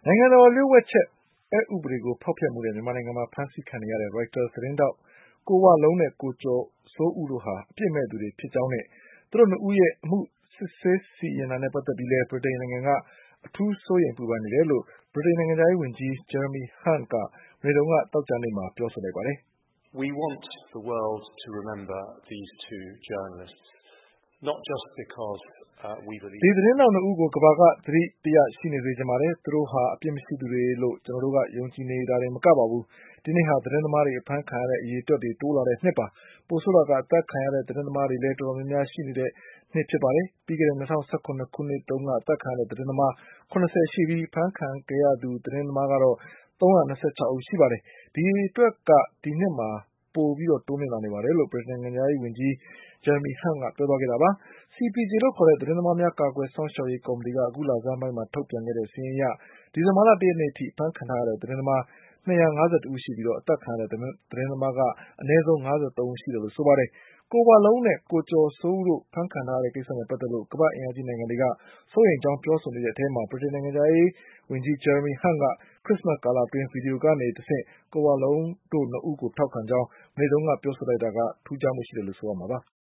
နိုင်ငံတော်လျှို့ဝှက်ချက်အက်ဥပဒေကိုဖောက်ဖျက်မှုနဲ့မြန်မာနိုင်ငံမှာဖမ်းဆီးခံနေရတဲ့ Reuters သတင်းထောက်ကိုဝလုံးနဲ့ကိုကျော်စိုးဦးတို့ဟာအပြစ်မဲ့သူတွေဖြစ်ကြောင်းနဲ့သူတို့နှစ်ဦးရဲ့အမှုစစ်ဆေးစီရင်တာနဲ့ပတ်သက်ပြီးလည်းဗြိတိန်နိုင်ငံကအထူးစိုးရိမ်ပူပန်နေတယ်လို့ဗြိတိန်နိုင်ငံခြားရေးဝန်ကြီး Jeremy Hunt ကမနေ့ကသောကြာနေ့မှာပြောဆိုလိုက်ပါတယ်။ We want the world to remember these two journalists, not just because we believe ဒီသတင်းထောက်နှစ်ဦးကိုကမ္ဘာကသတိတရရှိနေစေချင်ပါတယ်။သူတို့ဟာအပြစ်မရှိသူတွေလို့ကျနော်တို့ကယုံကြည်နေတာတင်မကပါဘူး။ဒီနှစ်ဟာသတင်းသမားတွေအဖမ်းခံရတဲ့အရေအတွက်တွေတိုးလာတဲ့နှစ်ပါ။ပိုဆိုးတာကအသတ်ခံရတဲ့သတင်းသမားတွေလည်းတော်တော်များများရှိနေတဲ့နှစ်ဖြစ်ပါတယ်။ပြီးခဲ့တဲ့2017ခုနှစ်တုန်းကအသတ်ခံရတဲ့သတင်းသမား80ရှိပြီးအဖမ်းခံခဲ့ရသူသတင်းသမားကတော့326ဦးရှိပါတယ်။ဒီအတွက်ကဒီနှစ်မှာပိုပြီးတိုးမြင့်လာနေပါတယ်လို့ဗြိတိန်နိုင်ငံခြားရေးဝန်ကြီးJeremy Hunt ကပြောသွားခဲ့တာပါ။ CPJ လို့ခေါ်တဲ့သတင်းသမားများကာကွယ်စောင့်ရှောက်ရေးကော်မတီကအခုလဆန်းပိုင်းမှာထုတ်ပြန်ခဲ့တဲ့စာရင်းအရဒီဇင်ဘာလ1ရက်နေ့အထိအဖမ်းခံထားရတဲ့သတင်းသမား251ဦးရှိပြီးအသတ်ခံရတဲ့သတင်းသမားကအနည်းဆုံး53ဦးရှိတယ်လို့ဆိုပါတယ်။ကိုဝလုံးနဲ့ကိုကျော်စိုးဦးတို့အဖမ်းခံထားရတဲ့ကိစ္စနဲ့ပတ်သက်လို့ကမ္ဘာ့အင်အားကြီးနိုင်ငံတွေကစိုးရိမ်ကြောင်းပြောဆိုနေတဲ့အထဲမှာဗြိတိန်နိုင်ငံခြားရေးဝန်ကြီးJeremy Huntကခရစ်စမတ်ကာလအတွင်းဗီဒီယိုကနေတဆင့်ကိုဝလုံးတို့နှစ်ဦးကိုထောက်ခံကြောင်းမနေ့ကပြောဆိုလိုက်တာကထူးခြားမှုရှိတယ်လို့ဆိုရမှာပါ။